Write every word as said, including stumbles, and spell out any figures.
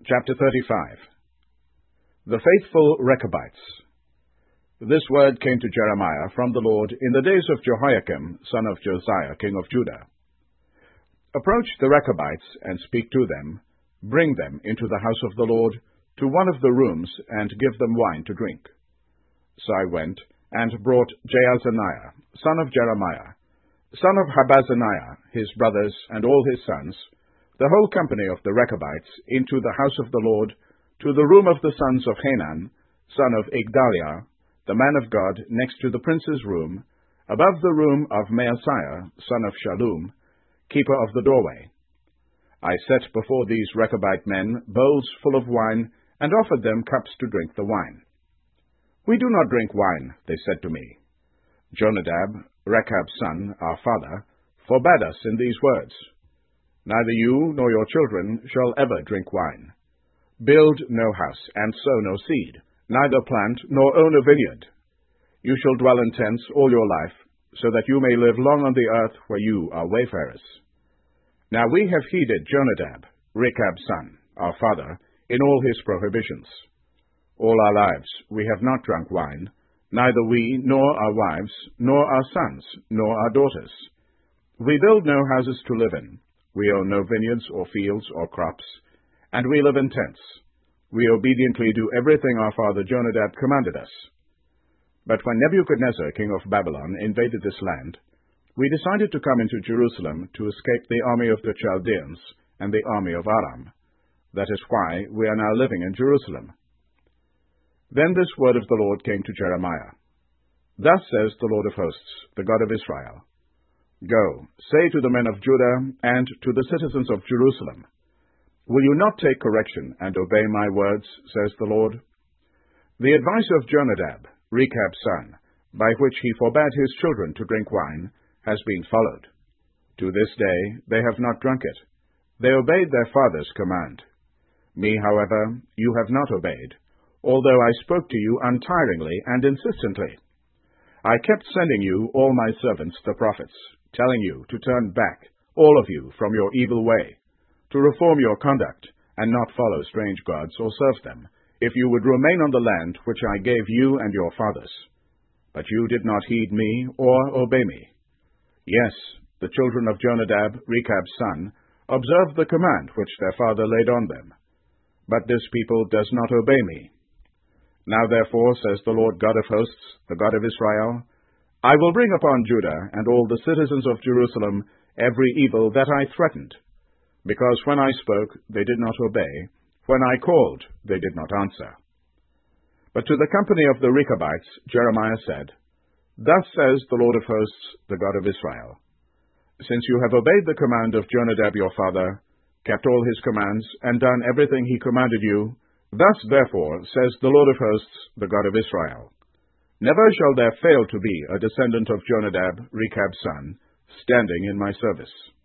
Chapter thirty-five. The Faithful Rechabites. This word came to Jeremiah from the Lord in the days of Jehoiakim, son of Josiah, king of Judah. Approach the Rechabites and speak to them. Bring them into the house of the Lord, to one of the rooms, and give them wine to drink. So I went and brought Jaazaniah, son of Jeremiah, son of Habazaniah, his brothers, and all his sons, the whole company of the Rechabites, into the house of the Lord, to the room of the sons of Hanan, son of Igdaliah, the man of God, next to the prince's room, above the room of Maaseiah, son of Shallum, keeper of the doorway. I set before these Rechabite men bowls full of wine, and offered them cups to drink the wine. We do not drink wine, they said to me. Jonadab, Rechab's son, our father, forbade us in these words. Neither you nor your children shall ever drink wine. Build no house, and sow no seed, neither plant nor own a vineyard. You shall dwell in tents all your life, so that you may live long on the earth where you are wayfarers. Now we have heeded Jonadab, Rechab's son, our father, in all his prohibitions. All our lives we have not drunk wine, neither we, nor our wives, nor our sons, nor our daughters. We build no houses to live in. We own no vineyards or fields or crops, and we live in tents. We obediently do everything our father Jonadab commanded us. But when Nebuchadnezzar, king of Babylon, invaded this land, we decided to come into Jerusalem to escape the army of the Chaldeans and the army of Aram. That is why we are now living in Jerusalem. Then this word of the Lord came to Jeremiah. Thus says the Lord of hosts, the God of Israel, Go, say to the men of Judah and to the citizens of Jerusalem, Will you not take correction and obey my words, says the Lord? The advice of Jonadab, Rechab's son, by which he forbade his children to drink wine, has been followed. To this day they have not drunk it. They obeyed their father's command. Me, however, you have not obeyed, although I spoke to you untiringly and insistently. I kept sending you all my servants the prophets, telling you to turn back, all of you, from your evil way, to reform your conduct, and not follow strange gods or serve them, if you would remain on the land which I gave you and your fathers. But you did not heed me or obey me. Yes, the children of Jonadab, Rechab's son, observed the command which their father laid on them. But this people does not obey me. Now therefore, says the Lord God of hosts, the God of Israel, I will bring upon Judah and all the citizens of Jerusalem every evil that I threatened, because when I spoke, they did not obey, when I called, they did not answer. But to the company of the Rechabites, Jeremiah said, Thus says the Lord of hosts, the God of Israel, Since you have obeyed the command of Jonadab your father, kept all his commands, and done everything he commanded you, thus therefore says the Lord of hosts, the God of Israel, Never shall there fail to be a descendant of Jonadab, Rechab's son, standing in my service.